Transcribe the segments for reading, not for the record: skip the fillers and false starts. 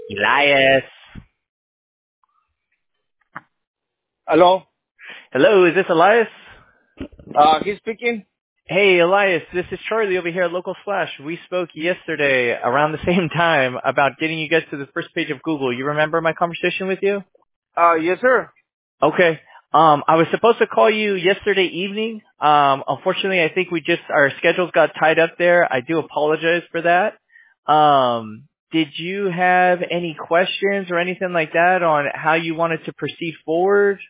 Elias. Hello. Hello, is this Elias? He's speaking. Hey, Elias, this is Charlie over here at Local Slash. We spoke yesterday around the same time about getting you guys to the first page of Google. You remember my conversation with you? Yes, sir. Okay. I was supposed to call you yesterday evening. Unfortunately, I think our schedules got tied up there. I do apologize for that. Did you have any questions or anything like that on how you wanted to proceed forward?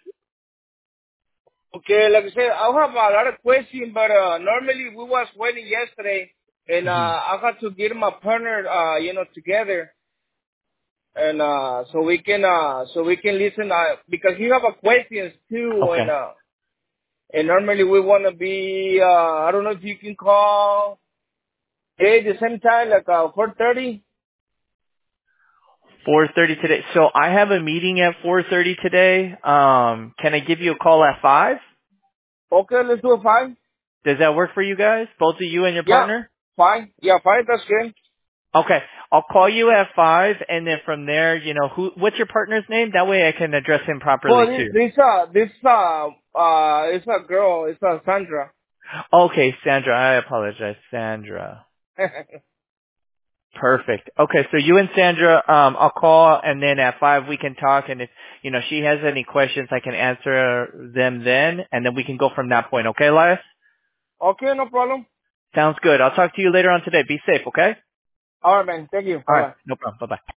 Okay, like I said, I have a lot of questions, but normally we was waiting yesterday, and Hmm. I had to get my partner, together, and so we can listen because he have a questions too, Okay. and normally we want to be I don't know if you can call at the same time like 4:30. 4:30 today. So I have a meeting at 4:30 today. Can I give you a call at 5? Okay, let's do it 5. Does that work for you guys? Both of you and your Yeah, partner? 5. Yeah, 5. That's good. Okay. I'll call you at 5 and then from there, what's your partner's name? That way I can address him Well, properly too. it's a girl. It's a Sandra. Okay, Sandra. I apologize. Sandra. Perfect. Okay, so you and Sandra, I'll call and then at 5 we can talk and if, she has any questions I can answer them then and then we can go from that point. Okay, Elias? Okay, no problem. Sounds good. I'll talk to you later on today. Be safe, okay? All right, man. Thank you. All Bye right. bye. No problem. Bye-bye.